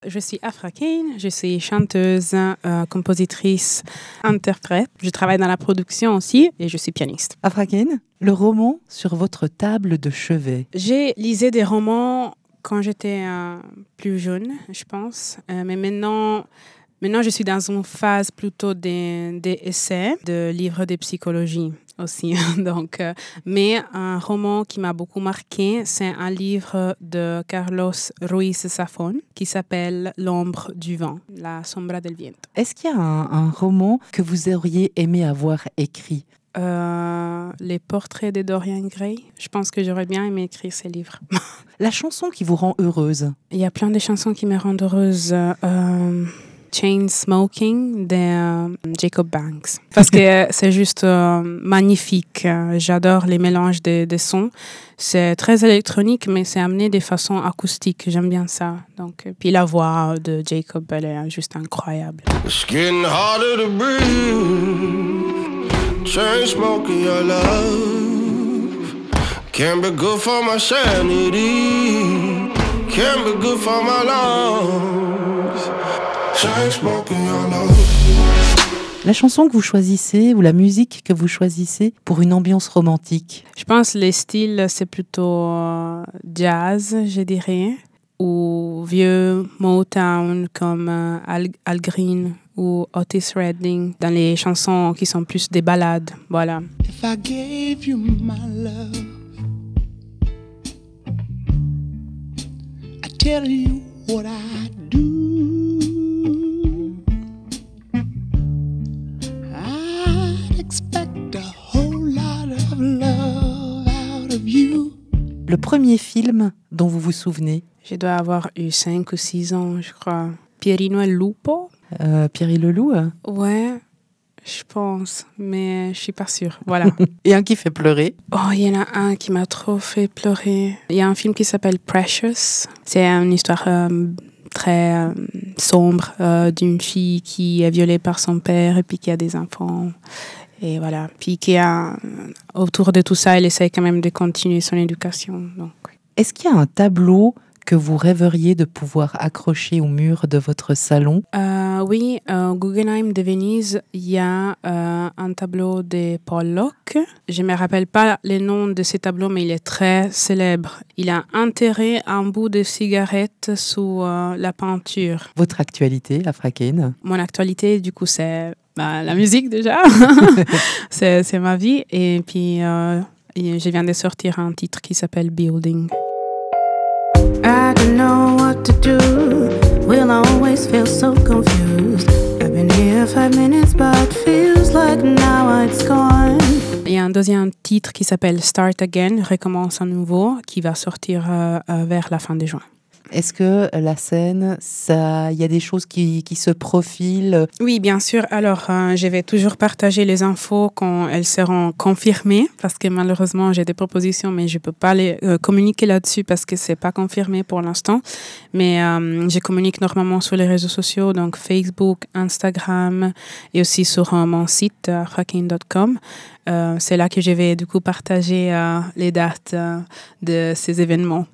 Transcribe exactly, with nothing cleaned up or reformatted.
Je suis Afra Kane, je suis chanteuse, euh, compositrice, interprète. Je travaille dans la production aussi et je suis pianiste. Afra Kane, le roman sur votre table de chevet. J'ai lisé des romans quand j'étais euh, plus jeune, je pense. Euh, mais maintenant, maintenant, je suis dans une phase plutôt des, des essais, de livres de psychologie aussi. Donc, euh, mais un roman qui m'a beaucoup marqué, c'est un livre de Carlos Ruiz Zafón qui s'appelle L'ombre du vent, La sombra del viento. Est-ce qu'il y a un, un roman que vous auriez aimé avoir écrit ? Euh, les portraits de Dorian Gray. Je pense que j'aurais bien aimé écrire ces livres. La chanson qui vous rend heureuse. Il y a plein de chansons qui me rendent heureuse. Euh, Chain Smoking de euh, Jacob Banks. Parce que c'est juste euh, magnifique. J'adore les mélanges de, de sons. C'est très électronique, mais c'est amené de façon acoustique. J'aime bien ça. Donc, puis la voix de Jacob, elle est juste incroyable. It's getting harder to breathe. Chain smoking your love. Can't be good for my sanity. Can't be good for my lungs. Chain smoking your love. La chanson que vous choisissez ou la musique que vous choisissez pour une ambiance romantique. Je pense que les styles, c'est plutôt euh, jazz, je dirais, ou vieux Motown comme euh, Al, Al Green ou Otis Redding, dans les chansons qui sont plus des ballades, voilà. If I gave you my love, I tell you what I do. I'd expect a whole lot of love out of you. Le premier film dont vous vous souvenez. Je dois avoir eu cinq ou six ans, je crois. Pierino e il Lupo. Euh, Pierre le Loup. Hein. Ouais, je pense, mais je suis pas sûre. Voilà. Et un qui fait pleurer. Oh, il y en a un qui m'a trop fait pleurer. Il y a un film qui s'appelle Precious. C'est une histoire euh, très euh, sombre euh, d'une fille qui est violée par son père et puis qui a des enfants. Et voilà. Puis qui a, autour de tout ça, elle essaie quand même de continuer son éducation. Donc. Est-ce qu'il y a un tableau que vous rêveriez de pouvoir accrocher au mur de votre salon? euh, Oui, au Guggenheim de Venise, il y a euh, un tableau de Pollock. Je ne me rappelle pas les noms de ces tableaux, mais il est très célèbre. Il a enterré un bout de cigarette sous euh, la peinture. Votre actualité, Afra Kane? Mon actualité, du coup, c'est bah, la musique déjà. c'est, c'est ma vie. Et puis, euh, je viens de sortir un titre qui s'appelle Building. I don't know what to do. We'll always feel so confused. I've been here five minutes, but feels like now it's gone. Il y a un deuxième titre qui s'appelle Start Again, Recommence à nouveau, qui va sortir euh, vers la fin de juin. Est-ce que la scène, ça, il y a des choses qui, qui se profilent? Oui, bien sûr. Alors, euh, je vais toujours partager les infos quand elles seront confirmées, parce que malheureusement, j'ai des propositions, mais je ne peux pas les euh, communiquer là-dessus parce que ce n'est pas confirmé pour l'instant. Mais euh, je communique normalement sur les réseaux sociaux, donc Facebook, Instagram et aussi sur euh, mon site, euh, afra kane point com. Euh, c'est là que je vais du coup partager euh, les dates euh, de ces événements.